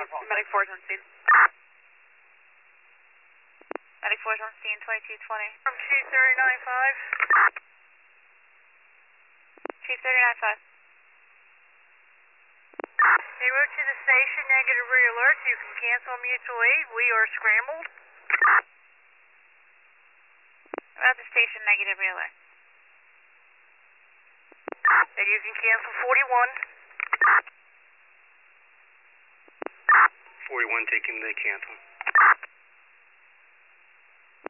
Medic 4 is on scene. Medic 4 is on scene, 2220. From Chief 395. Chief 395. They wrote to the station, negative re-alerts. You can cancel mutual aid. We are scrambled. About the station, negative relay. And you can cancel 41. 41 taking the cancel.